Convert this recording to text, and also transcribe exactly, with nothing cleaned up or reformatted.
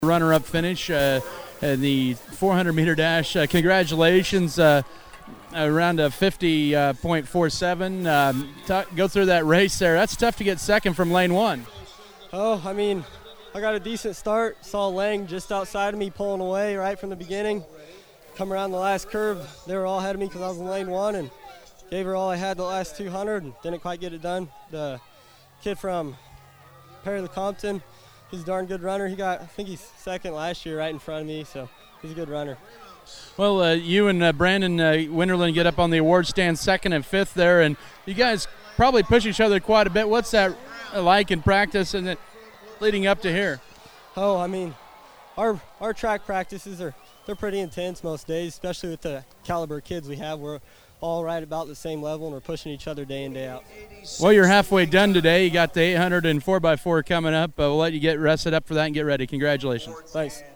Runner-up finish uh, in the four hundred meter dash. Uh, congratulations, uh, around a fifty point four seven. Um, t- go through that race there. That's tough to get second from lane one. Oh, I mean, I got a decent start. Saw Lang just outside of me pulling away right from the beginning. Come around the last curve, they were all ahead of me because I was in lane one, and gave her all I had the last two hundred and didn't quite get it done. The kid from Perry Lecompton, he's a darn good runner. He got, I think he's second last year right in front of me, so he's a good runner. Well, uh, you and uh, Brandon uh, Winterland get up on the award stand second and fifth there, and you guys probably push each other quite a bit. What's that like in practice and leading up to here? Oh, I mean, our our track practices are they're pretty intense most days, especially with the caliber of kids we have. We're all right about the same level, and we're pushing each other day in, day out. Well, you're halfway done today. You got the eight hundred and four by four coming up. Uh, we'll let you get rested up for that and get ready. Congratulations. Thanks.